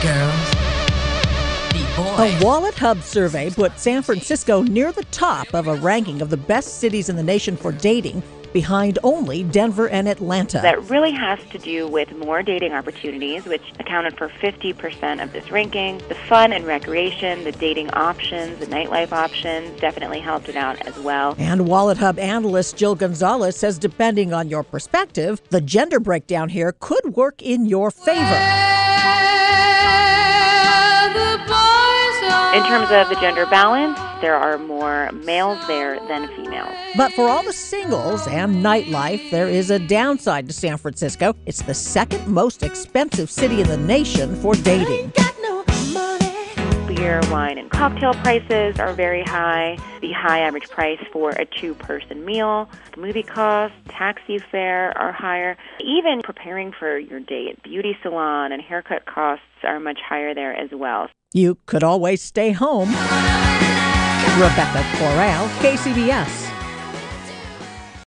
girls. The boys. A Wallet Hub survey put San Francisco near the top of a ranking of the best cities in the nation for dating, behind only Denver and Atlanta. That really has to do with more dating opportunities, which accounted for 50% of this ranking. The fun and recreation, the dating options, the nightlife options definitely helped it out as well. And Wallet Hub analyst Jill Gonzalez says depending on your perspective, the gender breakdown here could work in your favor. In terms of the gender balance, there are more males there than females. But for all the singles and nightlife, there is a downside to San Francisco. It's the second most expensive city in the nation for dating. Beer, wine, and cocktail prices are very high. The high average price for a two-person meal, movie costs, taxi fare are higher. Even preparing for your date, beauty salon and haircut costs are much higher there as well. You could always stay home. Rebecca Corral, KCBS.